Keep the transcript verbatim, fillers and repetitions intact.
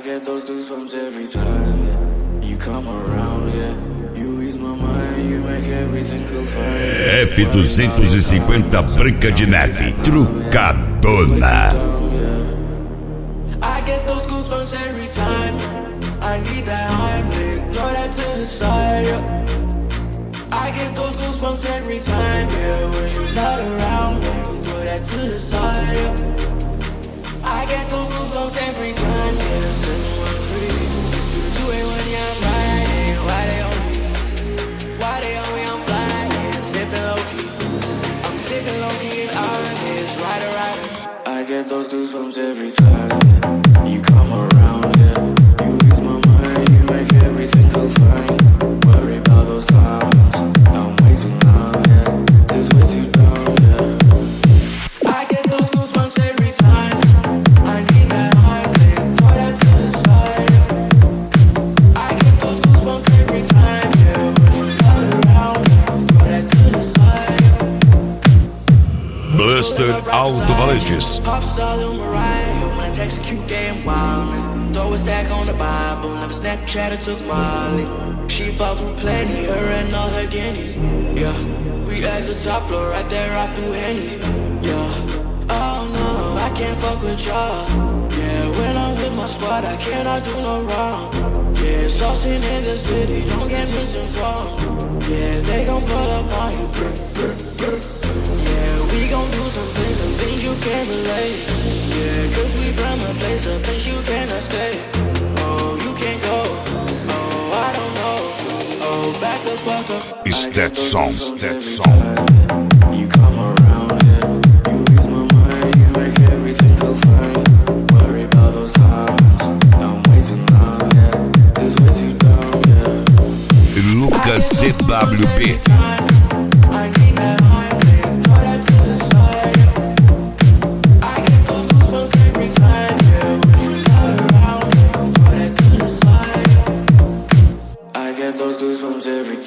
get those goosebumps every time, yeah. You come around, yeah. You ease my mind, you make everything feel fine. F duzentos e cinquenta Branca de Neve, trucadona. I get those goosebumps every time. I need that Heimlich, throw that to the side, yeah. I get those goosebumps every time, yeah. When you're not around, baby, throw that to the side, yeah. I get those goosebumps every time, yeah. seven one three, two eight one, yeah, I'm riding. Why they on me? Why they on me? I'm flying, sipping low-key. I'm sipping low-key and honest, rider, rider. I get those goosebumps every time, yeah. You come around, yeah. You ease my mind, you make everything feel fine. Worry about those comments, I'm way too numb, yeah. This way too dumb, yeah. I get those goosebumps every time. I need that Heimlich, throw that to the side, yeah. I get those goosebumps every time, yeah. When you're not around, throw that to the side, yeah. Buster Alto Valentis. Popstar Lil Mariah, when I text a cute game wildness. Throw a stack on the Bible, never Snapchat or took Molly. She fought through plenty, her and all her guineas. Yeah, we at the top floor, right there off through Henny. Yeah, oh no, I can't fuck with y'all. Yeah, when I'm with my squad, I cannot do no wrong. Yeah, saucing in the city, don't get misinformed. Yeah, they gon' pull up on you. Brr, brr, brr. Yeah, we gon' do some things, some things you can't relate. Yeah, cause we from a place, a place you cannot stay. Oh, you can't go. Oh, I don't know. Oh, back the fuck up. It's that song, that song. You come around, yeah. You ease my mind, you make everything feel fine. Worry about those comments, I'm way too numb, yeah. This way too dumb, yeah. Lucas C W B. I need that Heimlich, throw that to the side, yeah. I get those goosebumps every time, yeah. When you're not around, throw that to the side, yeah. I get those goosebumps every